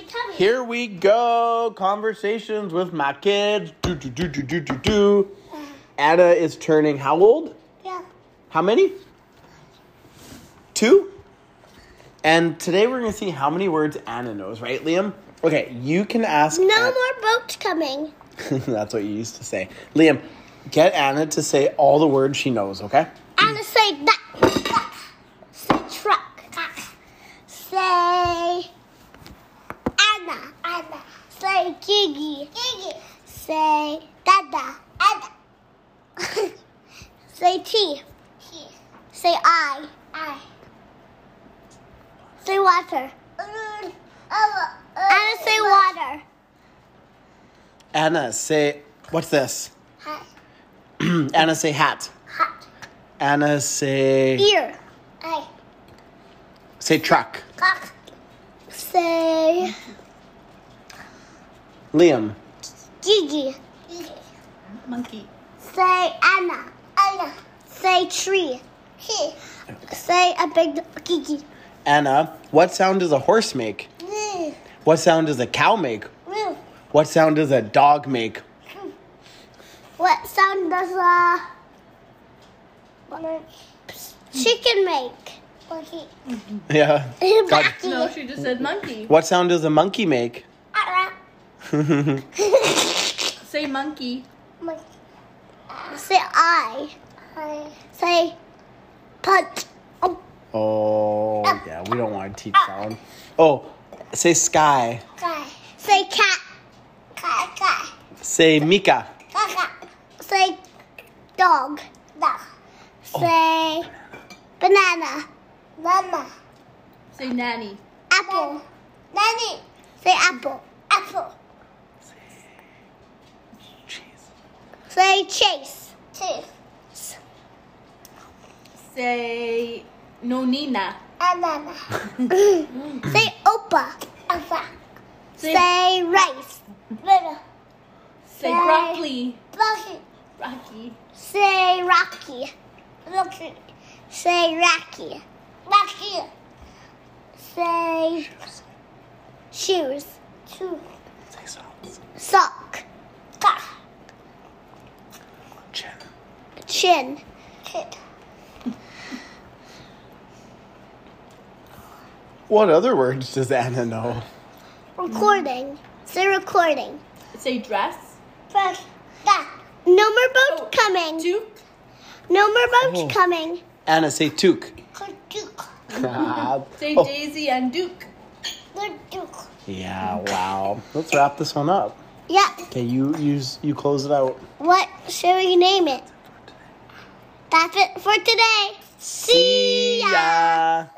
tummy. Here we go. Conversations with my kids. Anna is turning how old? Yeah. How many? 2? And today we're going to see how many words Anna knows, right, Liam? Okay, you can ask... No more boats coming. That's what you used to say. Liam, get Anna to say all the words she knows, okay? Anna, say that. Say truck. Say Anna. Anna. Say Gigi. Gigi. Say Dada. Dada. Say T. T. Say I. I. Say water. Anna, say water. Anna, say... What's this? Hat. Anna, say hat. Hat. Anna, say... Ear. I. Say truck. Cock. Say Liam. Gigi. Monkey. Say Anna. Anna. Say tree. Tree. Say a big Gigi. Anna, what sound does a horse make? What sound does a cow make? What sound does a dog make? What sound does a chicken make? Yeah. God. No, she just said monkey. What sound does a monkey make? Say monkey. Say I. Say punch. Oh. Oh, yeah, we don't want to teach that one. Oh, say sky. Say cat. Cat. Say Mika. Say dog. Dog. Say banana. Mama. Say nanny. Apple. Nanny. Say apple. Apple. Cheese. Say chase. Chase. Say nonina. Banana. Say Opa. Opa. Say rice. Say broccoli. Rocky. Rocky. Say Rocky. Rocky. Say Rocky. Rocky. Say shoes. Shoe. Say socks. Sock. Chin. Chin. What other words does Anna know? Recording. Say recording. Say dress. Press that. No more boats coming. Toque. No more boats Oh. coming. Anna, say toque. Say Oh. Daisy and Duke. Yeah, wow. Let's wrap this one up. Yeah. Okay, you close it out. What should we name it? That's it for today. See ya. ya.